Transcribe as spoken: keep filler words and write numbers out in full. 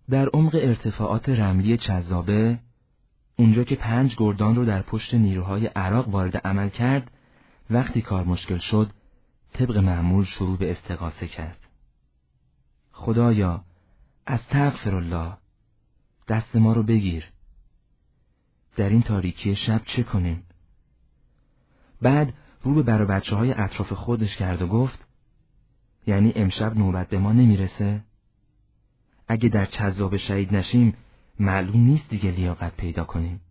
در عمق ارتفاعات رملی چذابه، اونجا که پنج گردان رو در پشت نیروهای عراق وارد عمل کرد، وقتی کار مشکل شد، طبق معمول شروع به استغاثه کرد. خدایا، استغفرالله، دست ما رو بگیر. در این تاریکی شب چه کنیم؟ بعد رو به بر و بچه های اطراف خودش کرد و گفت: یعنی امشب نوبت به ما نمیرسه؟ اگه در چذاب شهید نشیم معلوم نیست دیگه لیاقت پیدا کنیم.